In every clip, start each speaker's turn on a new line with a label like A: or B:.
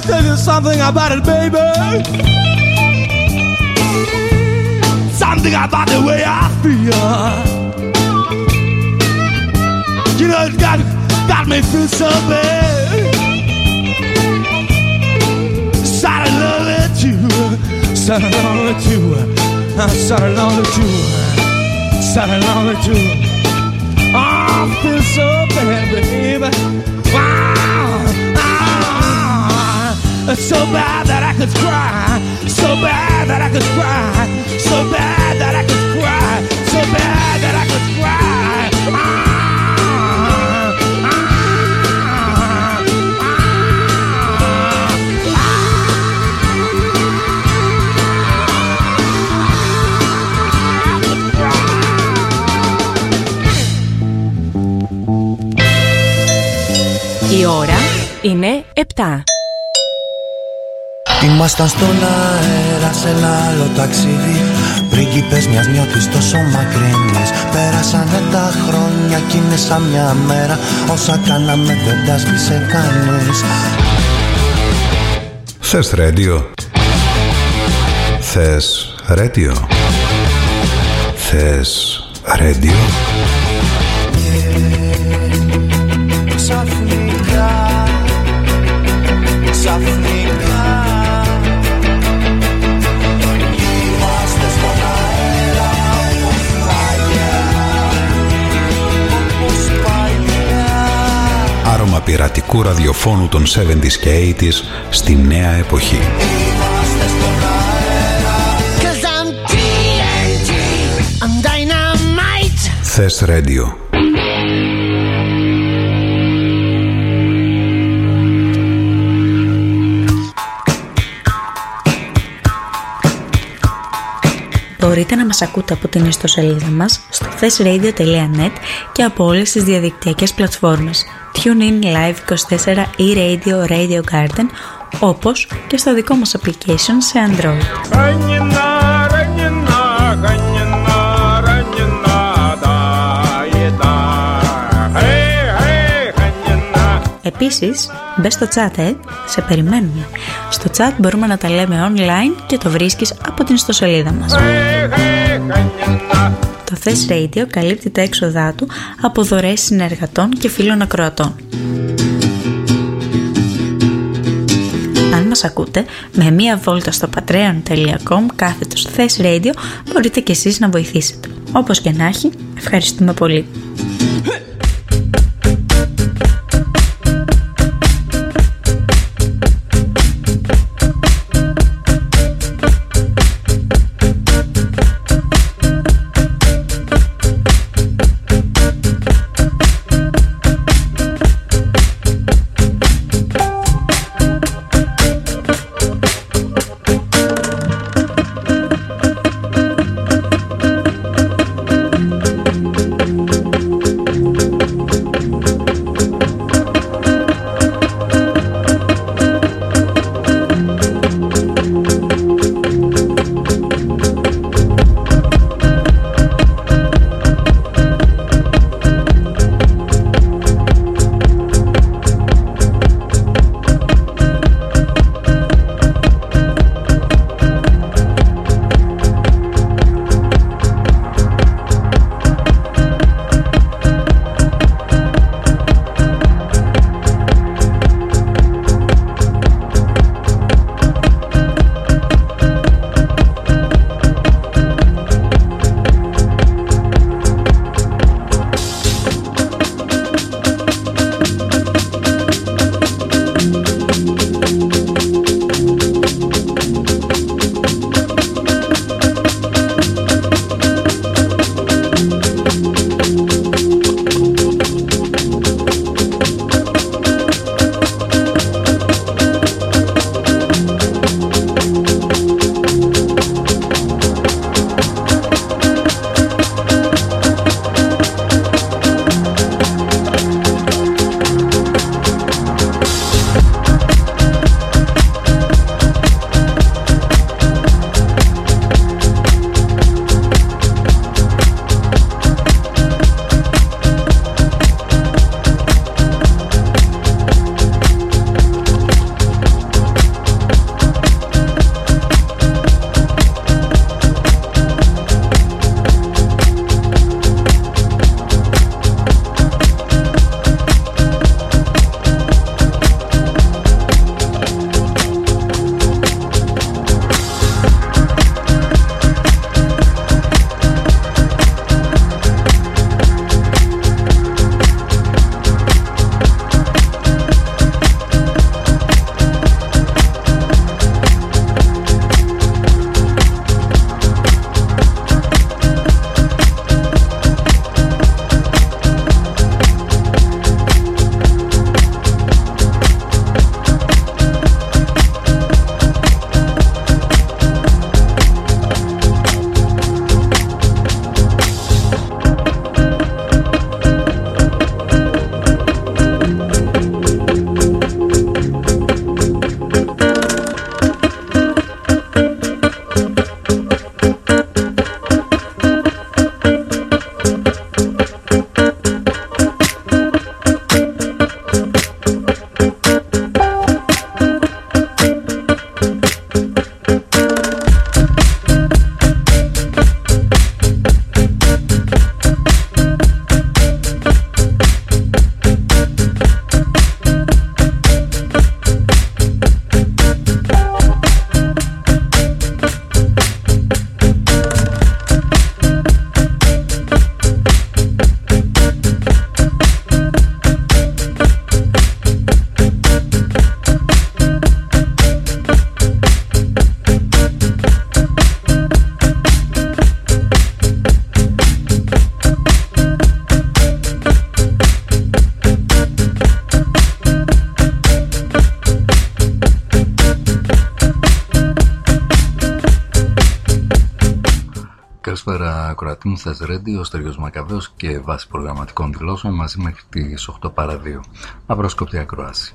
A: tell you something about it, baby. Something about the way I feel. You know, it got me feel so bad. Started love with you. Started along with you. Started along with you. Started along with you. Oh, I feel so bad, baby. Wow. It's so bad that I could cry. So bad that I could cry. So bad that I could cry. So bad that I could cry.
B: Η ώρα είναι 7.
C: Ήμασταν στον αέρα σε ένα άλλο ταξίδι, πρίγκιπες μιας νιώτης τόσο μακρινής. Πέρασανε τα χρόνια κι είναι σαν μια μέρα, όσα κάναμε δεν τα σβήσε κανείς.
D: Θες ρέντιο? Θες ρέντιο? Θες ρέντιο?
C: Ξαφνικά, ξαφνικά είμαστε στον αέρα όπως παλιά, όπως παλιά.
D: Άρωμα πειρατικού ραδιοφώνου των 70s και 80s στη νέα εποχή.
C: Είμαστε στον αέρα.
E: 'Cause I'm TNT, I'm dynamite.
D: Θες ρέντιο?
B: Μπορείτε να μας ακούτε από την ιστοσελίδα μας στο thesradio.net και από όλες τις διαδικτυακές πλατφόρμες TuneIn, Live24 ή Radio, Radio Garden, όπως και στο δικό μας application σε Android. Επίσης, μπες στο chat, σε περιμένουμε. Στο chat μπορούμε να τα λέμε online και το βρίσκεις από την ιστοσελίδα μας. Το Thess Radio καλύπτει τα έξοδά του από δωρεές συνεργατών και φίλων ακροατών. Αν μας ακούτε, με μία βόλτα στο patreon.com/Thess Radio μπορείτε και εσείς να βοηθήσετε. Όπως και να έχει, ευχαριστούμε πολύ.
F: Καλησπέρα ακροατή μου, Θες Radio, ο Στέργιος Μακαβαίος και βάση προγραμματικών δηλώσεων μαζί μέχρι τις 8 παρά 2. Απρόσκοπτη ακροάση.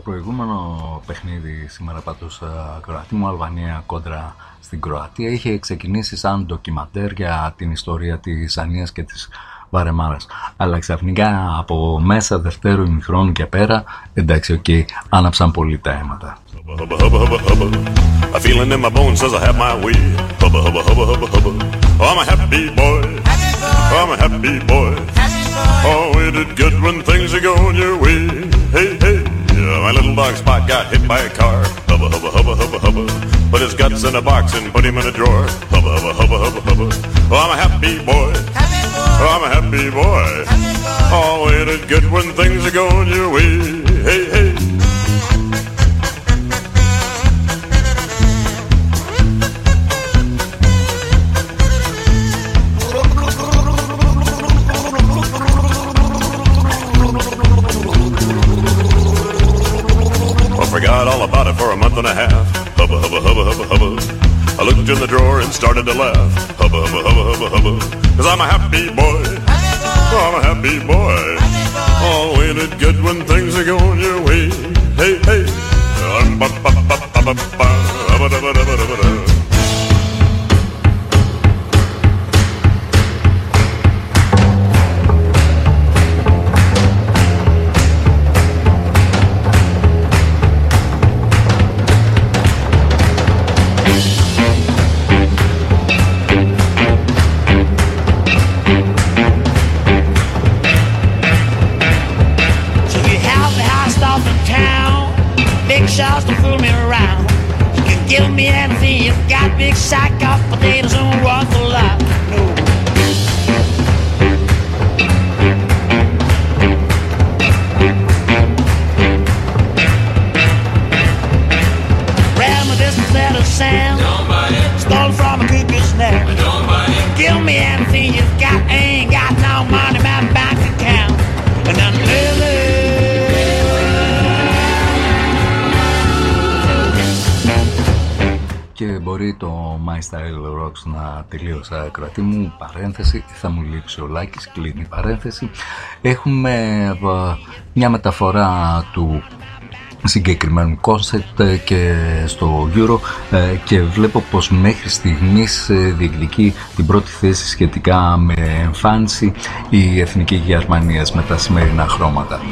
F: προηγούμενο παιχνίδι σήμερα πάντως ακροατή μου, Αλβανία κόντρα στην Κροατία, είχε ξεκινήσει σαν ντοκιμαντέρ για την ιστορία της Ανίας και της Βαρεμάρας. Αλλά ξαφνικά από μέσα δευτέρου ημιχρόνου και πέρα, εντάξει, άναψαν πολύ τα αίματα.
G: Hubba, hubba, hubba, hubba. A feeling in my bones says I have my way. Hubba, hubba, hubba, hubba, hubba. Oh, I'm a happy boy. Oh, I'm a happy boy. Oh, it is good when things are going your way. Hey, hey. My little dog Spot got hit by a car. Hubba, hubba, hubba, hubba, hubba. Put his guts in a box and put him in a drawer. Hubba, hubba, hubba, hubba, hubba. Oh, I'm a happy boy. Oh, I'm a happy boy. Oh, it is good when things are going your way. Hey, hey. Forgot all about it for a month and a half. Hubba, hubba, hubba, hubba, hubba. I looked in the drawer and started to laugh. Hubba, hubba, hubba, hubba, hubba. 'Cause I'm a happy boy. Oh, I'm a happy boy. Oh, ain't it good when things are going your way? Hey, hey.
E: Shots to fool me around. You can give me anything you've got. Big sack of potatoes and worth a lot. No. Ram with this set of sand. Stolen from a cuckoo's nest. Give me anything you've got. Ain't got no money in my bank account. And I'm
F: Και μπορεί το My Style Rocks να τελείωσε, ακροατή μου, παρένθεση, θα μου λείψει ο Λάκης, κλείνει παρένθεση. Έχουμε μια μεταφορά του συγκεκριμένου κόνσεπτ και στο Euro και βλέπω πως μέχρι στιγμής διεκδικεί την πρώτη θέση σχετικά με εμφάνιση η Εθνική Γερμανίας με τα σημερινά χρώματα.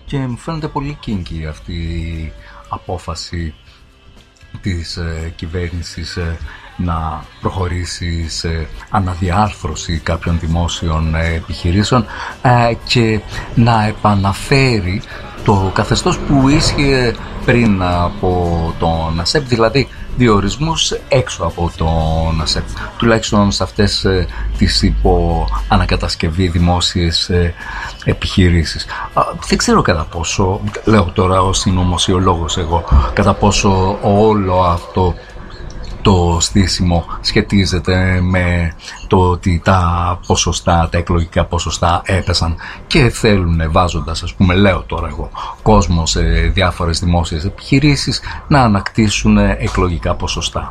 F: και μου φαίνεται πολύ kinky αυτή η απόφαση της κυβέρνησης να προχωρήσει σε αναδιάρθρωση κάποιων δημόσιων επιχειρήσεων και να επαναφέρει το καθεστώς που ίσχυε πριν από τον ΑΣΕΠ, δηλαδή διορισμούς έξω από τον ΑΣΕΠ, τουλάχιστον σε αυτές τις ανακατασκευή δημόσιες επιχειρήσεις. Δεν ξέρω κατά πόσο, λέω τώρα ως συνωμοσιολόγος εγώ, κατά πόσο όλο αυτό το στήσιμο σχετίζεται με το ότι τα εκλογικά ποσοστά έπεσαν και θέλουν, βάζοντας, ας πούμε, λέω τώρα εγώ, κόσμο σε διάφορες δημόσιες επιχειρήσεις, να ανακτήσουν εκλογικά ποσοστά.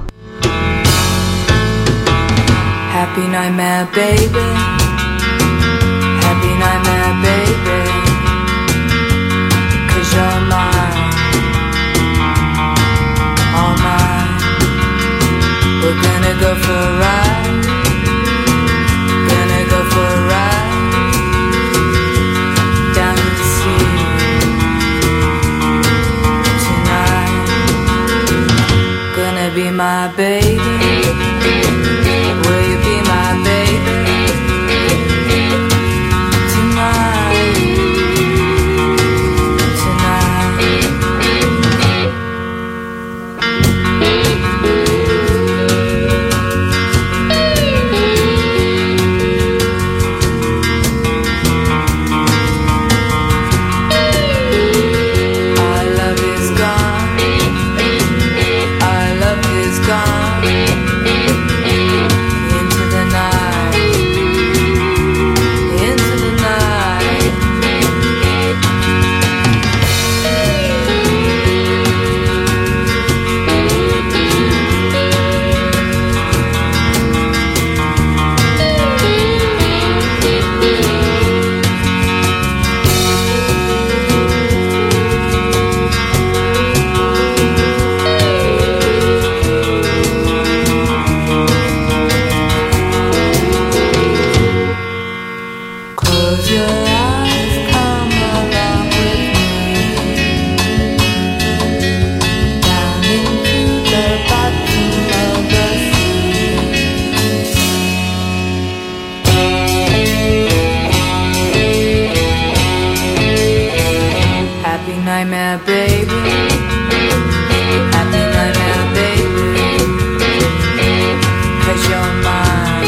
H: Happy nightmare baby, happy nightmare baby, 'cause you're mine, all mine. We're gonna go for a ride, gonna go for a ride, down to the sea, tonight. Gonna be my baby, will you be my baby, tonight, tonight. Nightmare baby, happy nightmare baby, 'cause you're mine,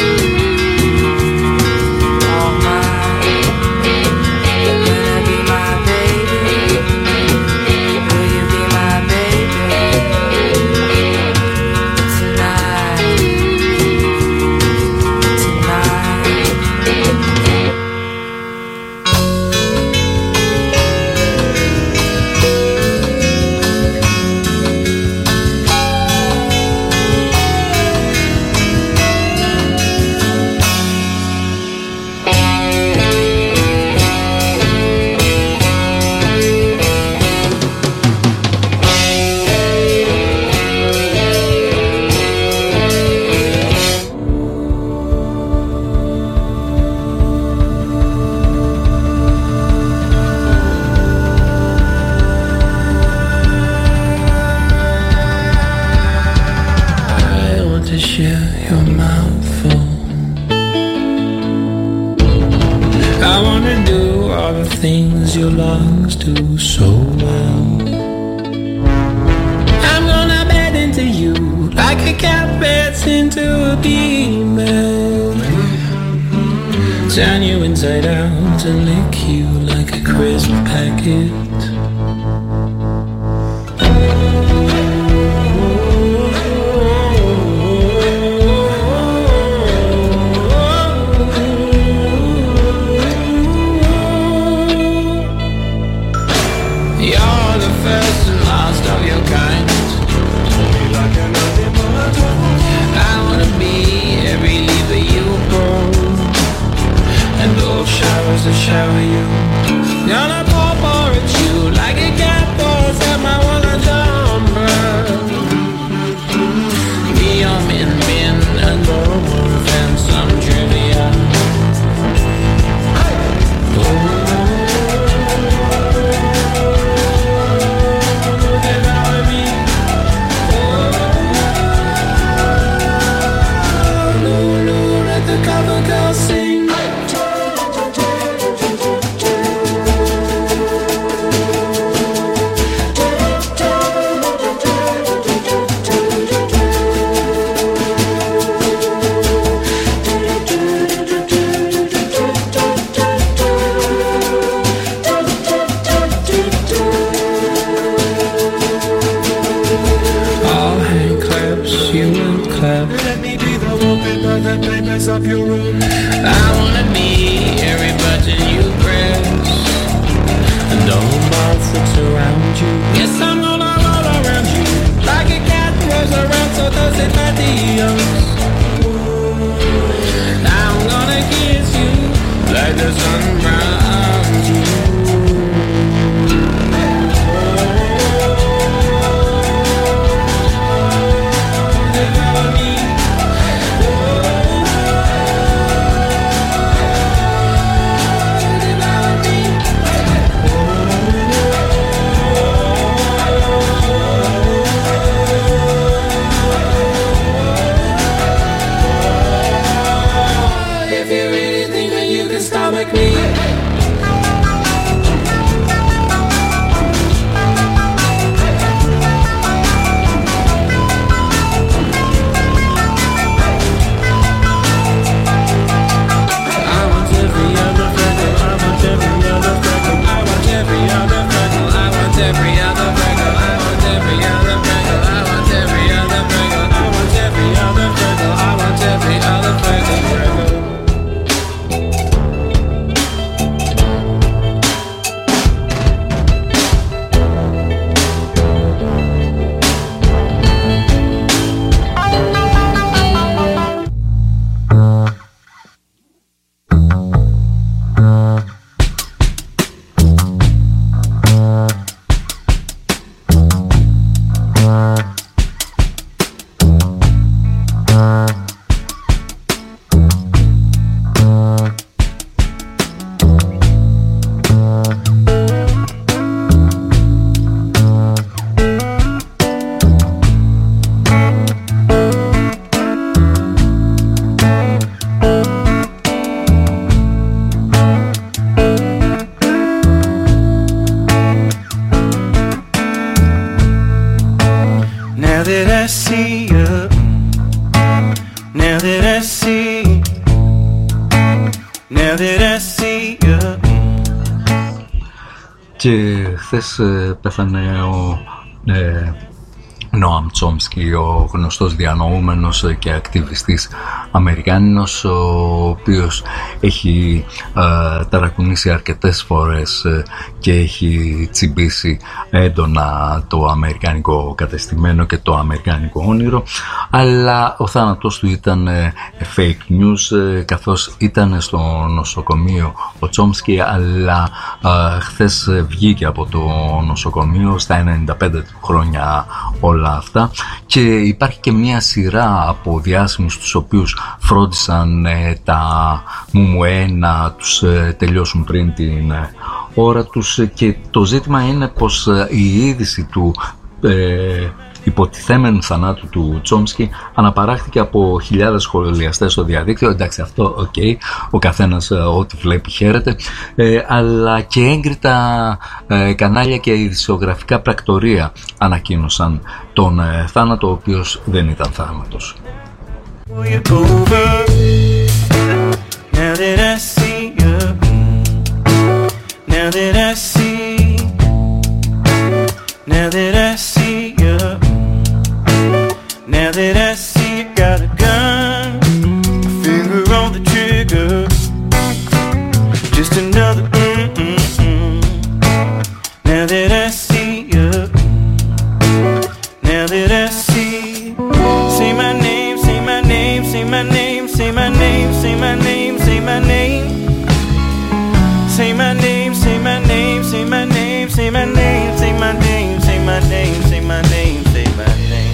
H: all mine. You're gonna be my baby, will you be my baby, tonight, tonight.
I: Things your lungs do so well. I'm gonna bed into you like a cat beds into a demon. Turn you inside out and lick you like a crisp packet. To shower you, gonna pour at you like a cat pours at my wallet number. Be your min and no more than some trivia. Oh. girls sing. Of your room. I wanna be every button you press, and all my foot around you. Yes, I'm gonna roll around you like a cat rolls around, so does it my Dios. I'm gonna kiss you like the sun browns you.
F: Και χθες πέθανε ο Νόαμ Τσόμσκι, ο γνωστός διανοούμενος και ακτιβιστής Αμερικάνινος, ο οποίος έχει ταρακουνήσει αρκετές φορές και έχει τσιμπήσει έντονα το αμερικάνικο κατεστημένο και το αμερικάνικο όνειρο, αλλά ο θάνατος του ήταν fake news, καθώς ήταν στο νοσοκομείο ο Τσόμσκι, αλλά χθες βγήκε από το νοσοκομείο στα 95 χρόνια όλα αυτά, και υπάρχει και μια σειρά από διάσημους τους οποίους φρόντισαν τα μουμουέ να τους τελειώσουν πριν την ώρα τους, και το ζήτημα είναι πως η είδηση του υποτιθέμενου θανάτου του Τσόμσκι αναπαράχθηκε από χιλιάδες σχολιαστές στο διαδίκτυο. Εντάξει, αυτό ο καθένας ό,τι βλέπει χαίρεται, αλλά και έγκριτα κανάλια και ειδησιογραφικά πρακτορία ανακοίνωσαν τον θάνατο, ο οποίος δεν ήταν θάνατος.
J: Now that I see you got a gun, a finger on the trigger, just another Now that I see you, now that I see, say my name, say my name, say my name, say my name, say my name, say my name, say my name, say my name, say my name, say my name, say my name, say my name, say my name, say my name.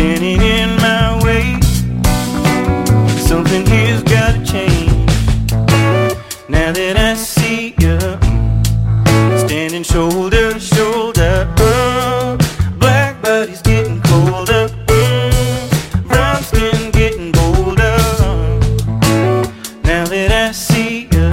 J: standing in my way. Something here's gotta change. Now that I see you standing shoulder to shoulder, black body's getting colder, brown skin getting bolder. Now that I see you,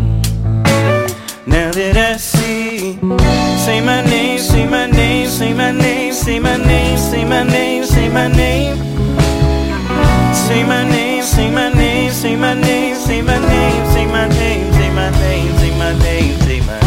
J: now that I see. Say my name, say my name, say my name, say my name, say my name, say my name. Say my name, say my name, say my name, say my name, say my name, say my name, say my name, say my name.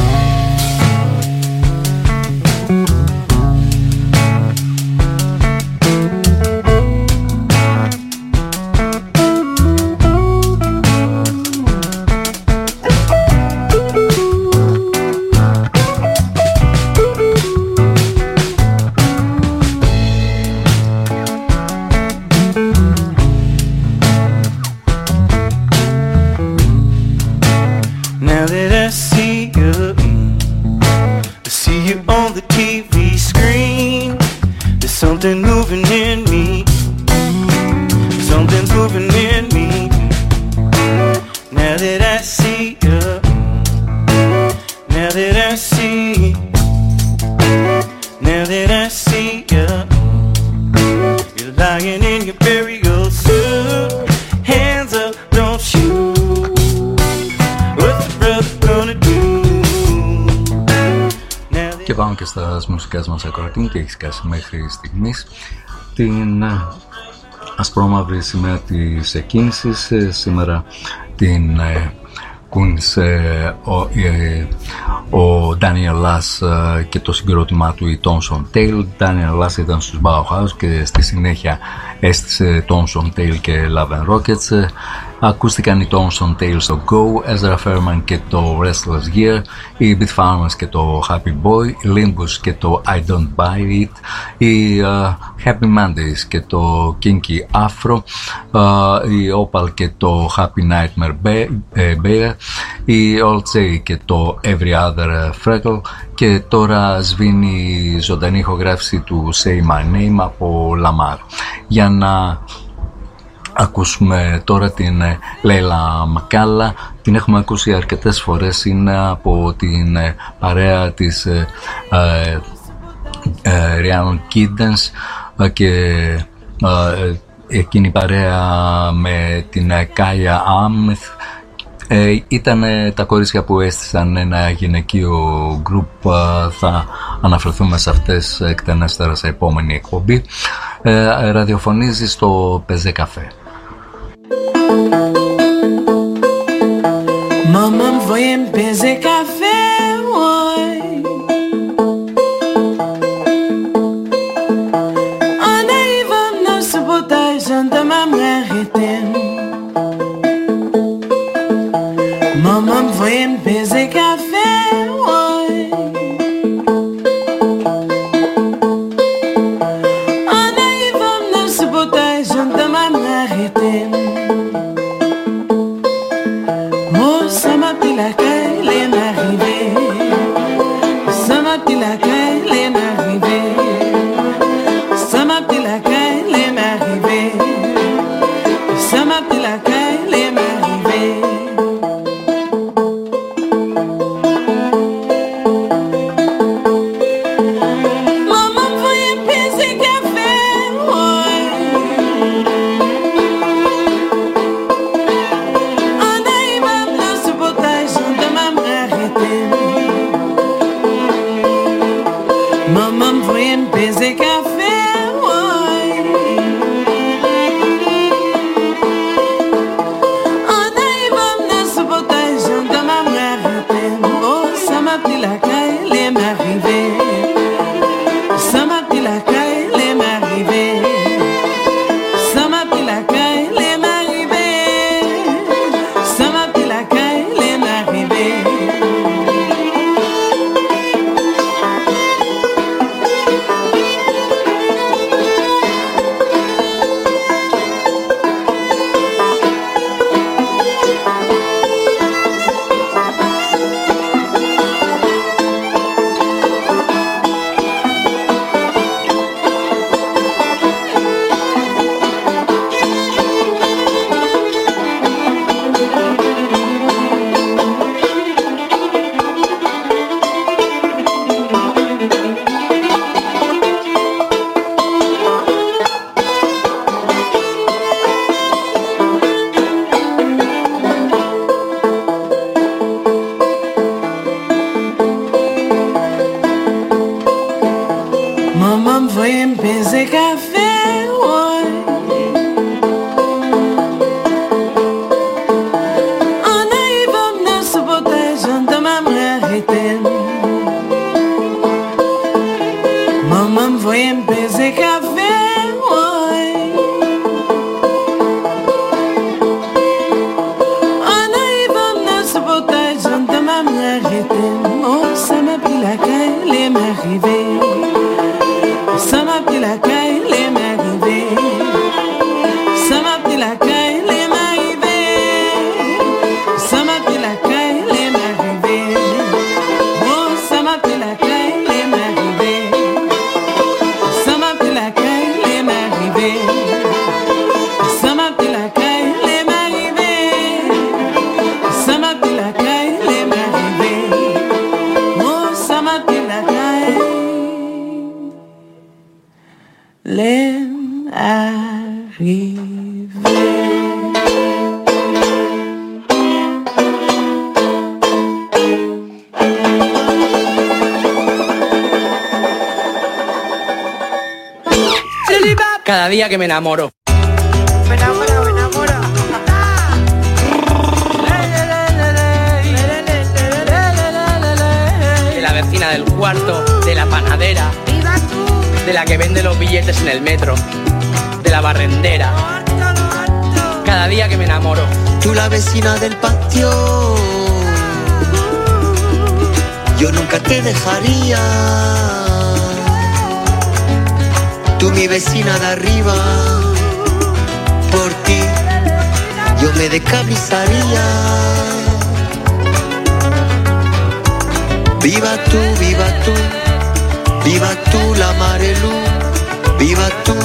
J: Now that I see you on the TV screen, there's something moving in me, something's moving in me. Now that I see you, now that I see, now that I see you, you're lying in your burial suit, hands up, don't shoot.
F: Και πάμε και στα μουσικές μας ακροατήμου. Τι έχεις κάνει μέχρι στιγμής? Την ασπρόμαυρη σημαία της εκκίνησης. Σήμερα την κούνησε ο Daniel Lass και το συγκρότημά του η Thomson Tail. Daniel Lass ήταν στους Bauhaus και στη συνέχεια έστησε Thomson Tail και Love and Rockets. Ακούστηκαν οι Thomson Tail στο Go, Ezra Furman και το Restless Year, οι Beat Farmers και το Happy Boy, οι Limbus και το I Don't Buy It, οι Happy Mondays και το Kinky Afro, οι Opal και το Happy Nightmare Bear, οι Old J και το Every Other Freckle. Και τώρα σβήνει η ζωντανή ηχογράφηση του Say My Name από Lamar. Για να ακούσουμε τώρα την Λέιλα Μακάλα. Την έχουμε ακούσει αρκετές φορές. Είναι από την παρέα της Rhiannon Giddens και εκείνη παρέα με την Kaya Ameth. Ήταν τα κορίτσια που έστησαν ένα γυναικείο γκρουπ. Θα αναφερθούμε σε αυτές εκτενέστερα σε επόμενη εκπομπή. Ραδιοφωνίζει στο Πεζέ Καφέ.
K: Maman me voyait me baiser café, ouais. En arrivant dans ce potage, de ma mère était. Maman me voyait me baiser café, ouais. En arrivant dans ce potage, de ma mère était. Ça m'appelle la caille, les maris. café, ouais. En arrivant dans ce potage, j'entends ma mère éteindre. Maman me voyait me baiser café, ouais. En arrivant dans ce potage, j'entends ma mère éteindre. Oh, ça m'a pris la caille, les m'arriver. Ça m'a pris la caille, les m'arriver. Ça m'a pris la caille, les m'arriver. Ça m'a pris la caille, les m'arriver. Oh, ça m'a pris la caille, les m'arriver. Ça m'a pris la caille, les m'arriver. Ça m'a pris la caille, les m'arriver. Ça m'a pris la caille, les m'arriver. Oh, ça m'a pris la caille, les m'arriver.
L: Cada día que me enamoro.
M: Me enamoro, me enamoro.
L: De la vecina del cuarto, de la panadera,
M: ¡Viva tú!
L: de la que vende los billetes en el metro, de la barrendera. Cada día que me enamoro.
N: Tú la vecina del patio, yo nunca te dejaría. Tú mi vecina de arriba, por ti yo me descabrizaría. Viva tú, viva tú, viva tú la Marelú, viva tú.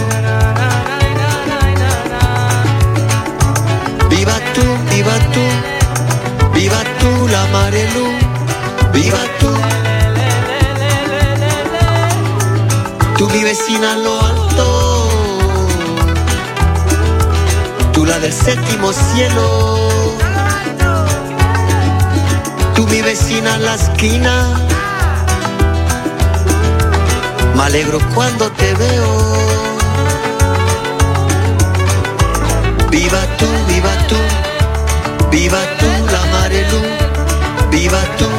N: Viva tú, viva tú, viva tú la Marelú, viva tú. Tú mi vecina en lo alto, tú la del séptimo cielo. Tú mi vecina en la esquina, me alegro cuando te veo. Viva tú, viva tú, viva tú la Marelú, viva tú.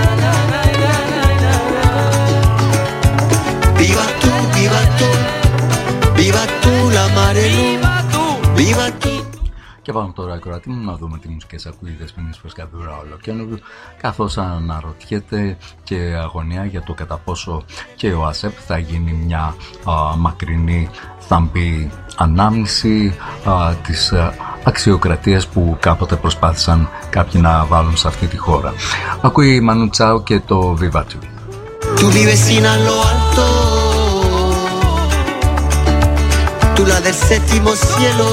N: Viva tú, viva tú, viva tú la Marelú, viva tú.
F: Και πάμε τώρα, ακροατή μου, να δούμε τι μουσικές ακούει η Δεσποινής Φρεσκαδούρα Ολοκένουργου, καθώς αναρωτιέται και αγωνία για το κατά πόσο και ο ΑΣΕΠ θα γίνει μια μακρινή θαμπή ανάμνηση της αξιοκρατίας που κάποτε προσπάθησαν κάποιοι να βάλουν σε αυτή τη χώρα. Ακούει η Μανού Τσάου και το Viva Tu.
N: Tú mi vecina en lo alto, tú la del séptimo cielo.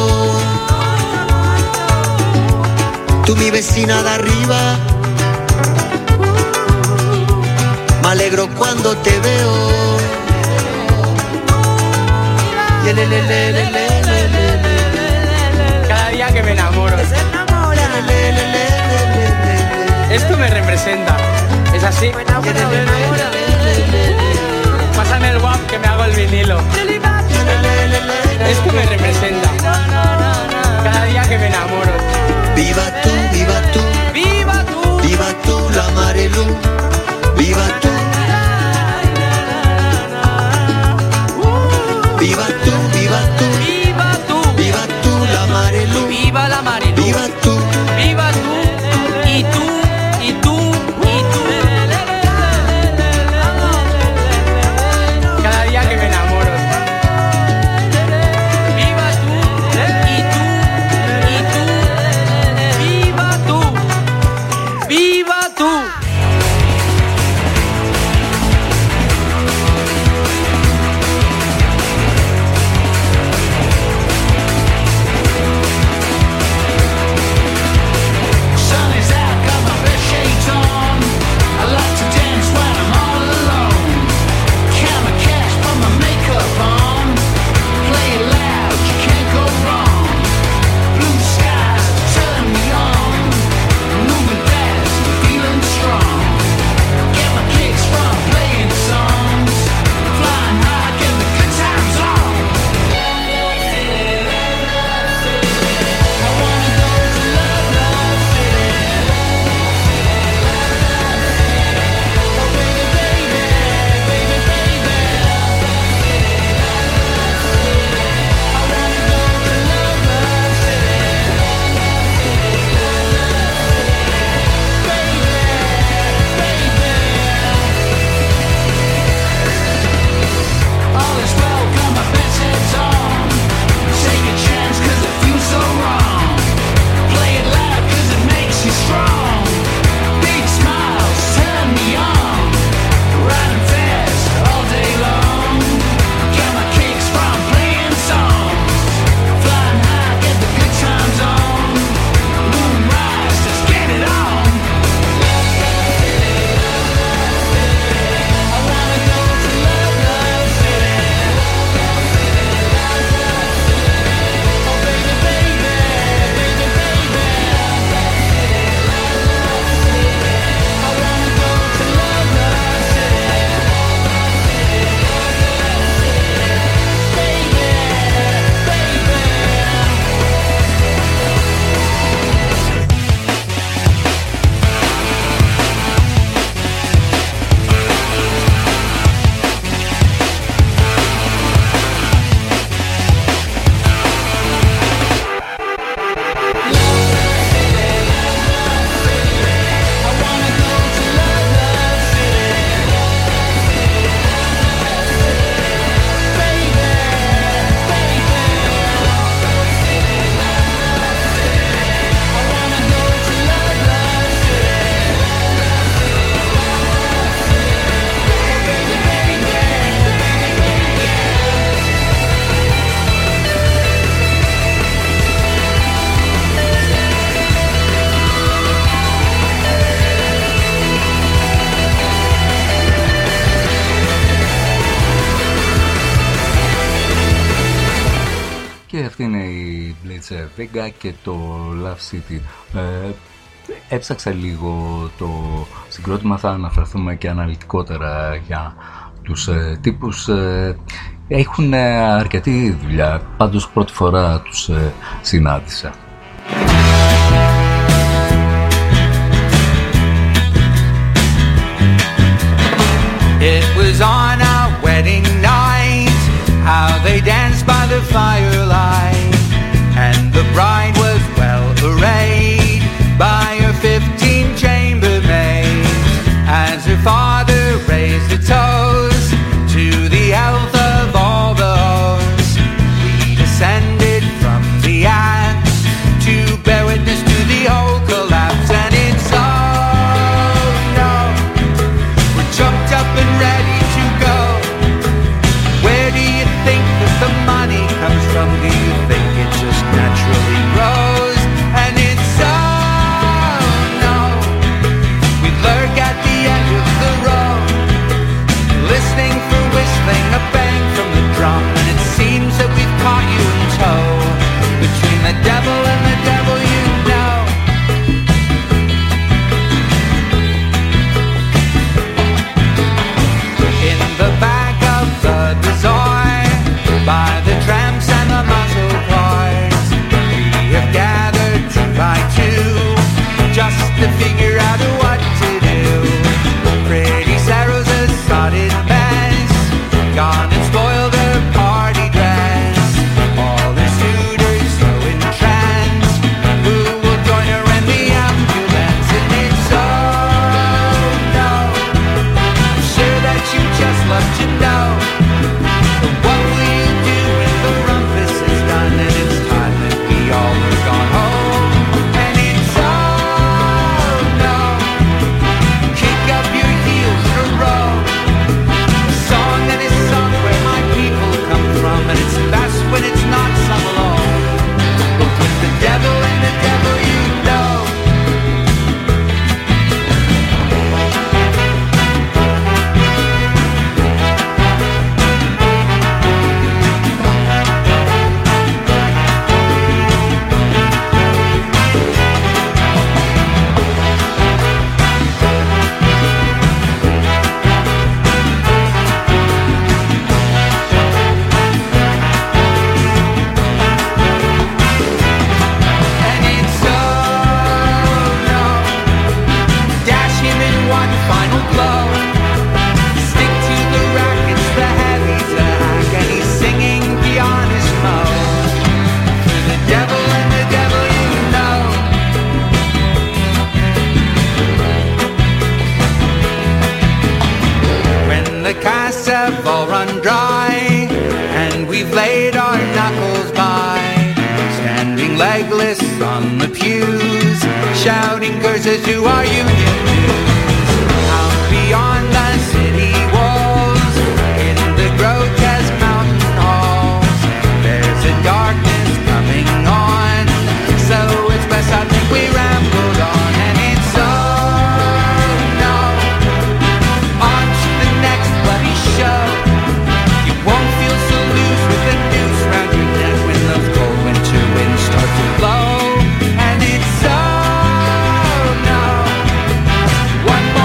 N: Tú mi vecina de arriba, me alegro cuando te veo.
L: Cada día que me enamoro. Esto me representa. Es así. Pásame el WAP que me hago el vinilo. Esto me representa. Cada día que me enamoro.
N: Viva tú, viva tú,
L: viva tú,
N: viva tú la Marelú, viva tú. Viva tú, viva tú,
L: viva tú,
N: viva tú la Marelú,
L: viva la Marelú,
N: viva tú,
L: viva tú, y tú, y tú, y tú. Cada día que me enamoro. Viva tú, y tú, y tú. Viva tú, viva tú.
F: και αυτή είναι η Blitzer Vega και το Love City. Έψαξα λίγο το συγκρότημα, θα αναφερθούμε και αναλυτικότερα για τους τύπους. Έχουν αρκετή δουλειά, πάντως πρώτη φορά τους συνάντησα.
J: It was on our wedding night, how they danced by the firelight, and the bride was well arrayed by her 15 chambermaids, as her father raised a toast to the health of all the hosts. We descended from the axe to bear witness to the whole collapse, and it's jumped up and ready to go. Where do you think that the money comes from? Do you think it just naturally grows? And it's so no. We lurk at the end of the road, listening for whistling, a bang from the drum, and it seems that we've caught you in tow. Between the devil and the devil, you know. The back of the bazaar, by the tramps and the muscle cars, we have gathered 2 by 2, just to figure out what to do. Pretty Sarah's a sodded mess, gone and spoiled her party dress. All the suitors so entranced, who will join her in the ambulance? And it's so no, I'm sure that you just love to know. But what will you do when the rumpus is done and it's time that we all are gone home? And it's oh no, kick up your heels to row. A song that is sung where my people come from, and it's best when it's not sung alone, but with the devil and the devil you know. The casts have all run dry, and we've laid our knuckles by, standing legless on the pews, shouting curses to our union dues. Out beyond the city walls, in the grotesque mountain halls, there's a darkness coming on, so it's best I think we rambled on. And it's so no, on to the next bloody show. You won't feel so loose with a noose round your neck when those cold winter winds start to blow. And it's so no, one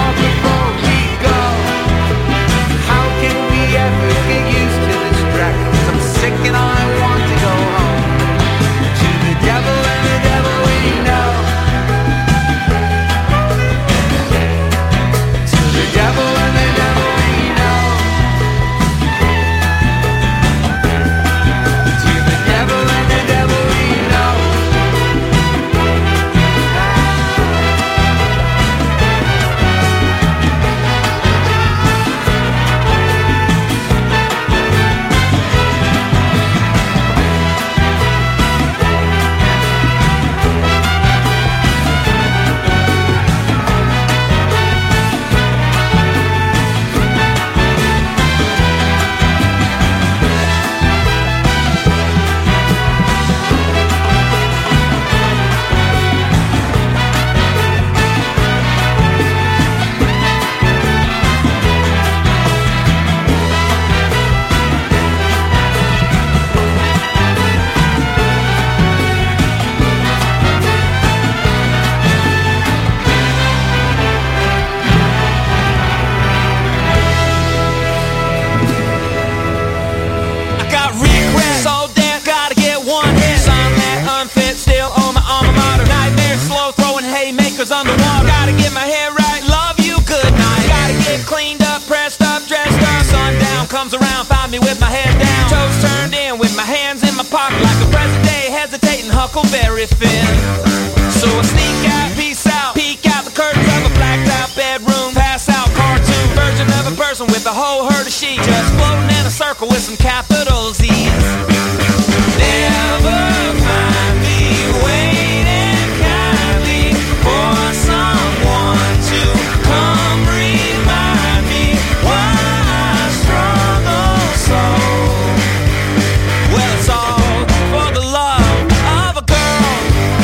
O: in my pocket like a present day hesitating Huckleberry Finn. So I sneak out, peace out, peek out the curtains of a blacked out bedroom, pass out cartoon version of a person with a whole herd of sheep, just floating in a circle with some capital Z's. Never find me waiting kindly for someone to come remind me why I struggle so. Well, it's all for the love of a girl.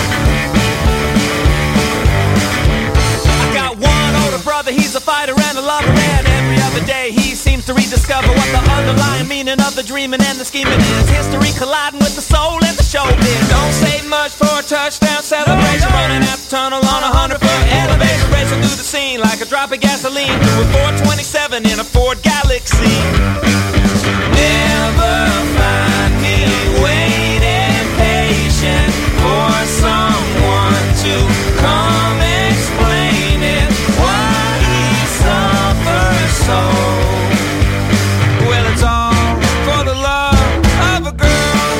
O: I got one older brother, he's a fighter and a lover, and every other day he seems to rediscover what the underlying meaning of the dreaming and the scheming is. History colliding with the soul and the showbiz. Don't say much for a touchdown celebration, running out the tunnel on 100-foot elevation, racing through the scene like a drop of gasoline through a 427 in a Ford Galaxy. Never find me waiting patient for someone to come explain it, why he suffers so. Well, it's all for the love of a girl.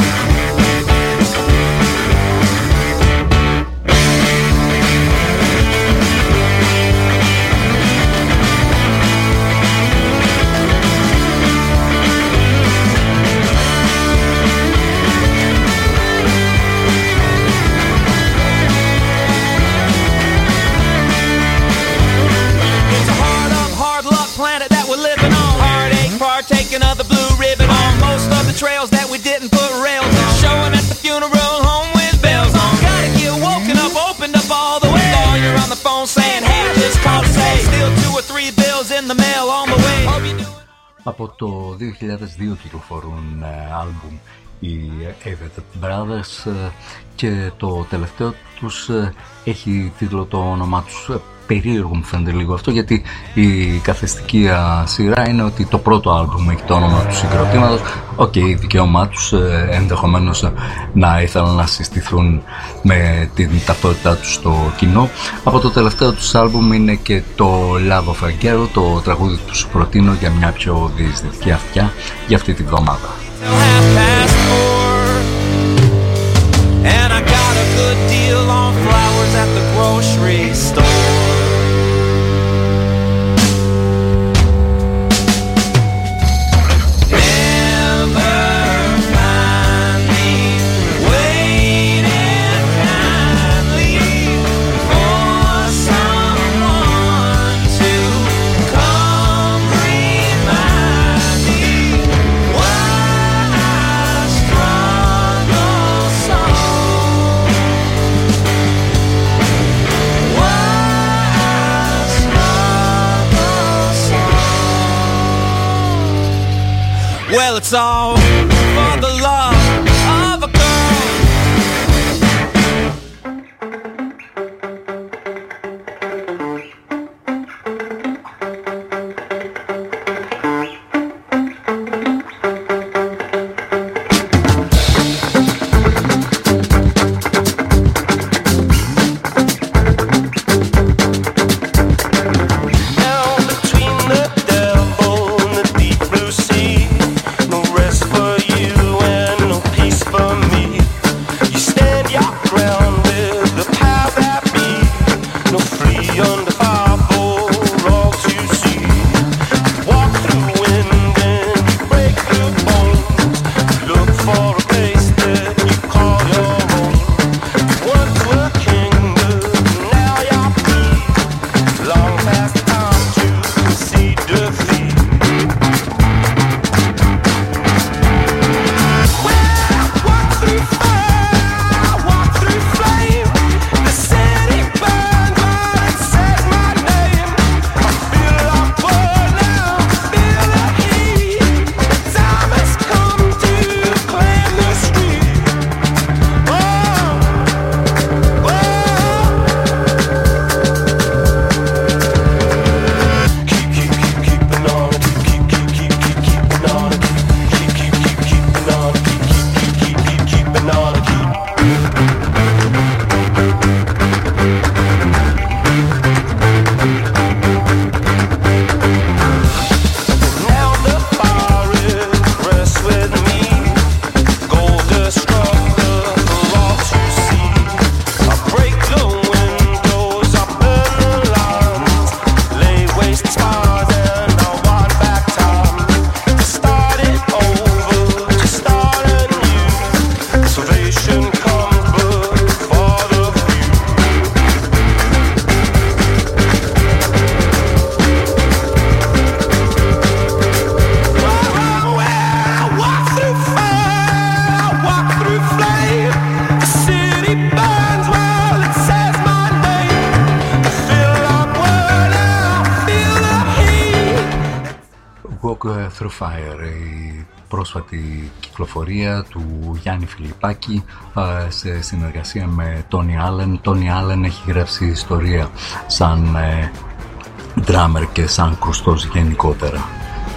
O: It's a hard up, hard luck planet that we're living on. Heartache, partaking of the blue ribbon on most of the trails that we didn't put rails on. Showing at the funeral home with bells on. Gotta get woken up, opened up all the way. Lawyer on the phone saying, hey, I just called to say, still 2 or 3 bills in the mail on the way. Hope you doing.
F: Από το 2002 κυκλοφορούν άλμπουμ οι Avett Brothers και το τελευταίο τους έχει τίτλο το όνομά τους. Περίεργο μου φαίνεται λίγο αυτό, γιατί η καθεστική σειρά είναι ότι το πρώτο άλμπουμ έχει το όνομα του συγκροτήματος. Οκ, δικαίωμά τους, ενδεχομένως να ήθελαν να συστηθούν με την ταυτότητά τους στο κοινό. Από το τελευταίο τους άλμπουμ είναι και το Love of a Girl, το τραγούδι που σου προτείνω για μια πιο διεισδυτική αυτιά για αυτή τη βδομάδα.
O: And I got a good deal on flowers at the grocery store. Well, it's all for the love of a girl.
F: Through Fire, η πρόσφατη κυκλοφορία του Γιάννη Φιλιππάκη σε συνεργασία με Τόνι Άλεν. Τόνι Άλεν έχει γράψει ιστορία σαν drummer και σαν κρουστός γενικότερα.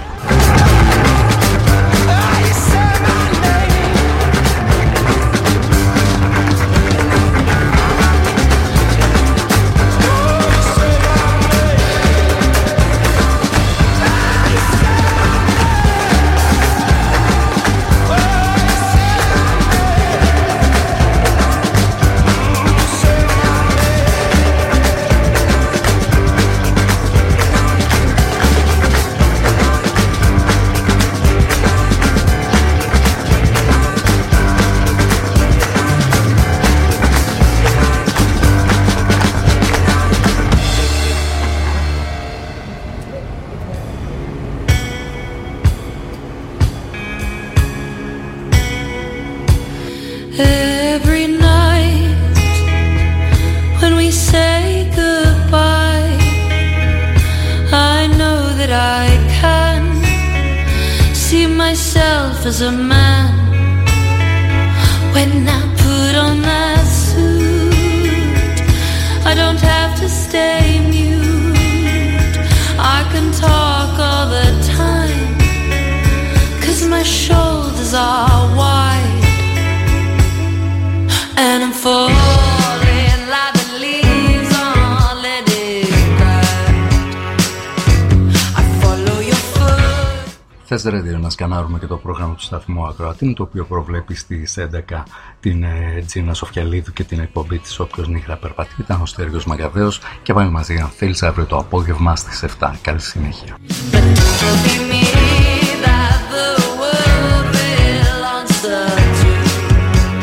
H: Every night when we say goodbye, I know that I can see myself as a man. When I put on that suit, I don't have to stay mute. I can talk all the time, 'cause my shoulders are wide. And I'm falling like the leaves on letting ride. I follow your foot.
F: Θες Radio να σκανάρουμε και το πρόγραμμα του σταθμού Ακροατήν, το οποίο προβλέπει στις 11 την Τζίνα Σοφιαλίδου και την εκπομπή της Όποιος νύχτα περπατεί. Ήταν ο Στέργιος Μαγκαδέος και πάλι μαζί αν θέλεις αύριο το απόγευμα στις 7. Καλή συνέχεια.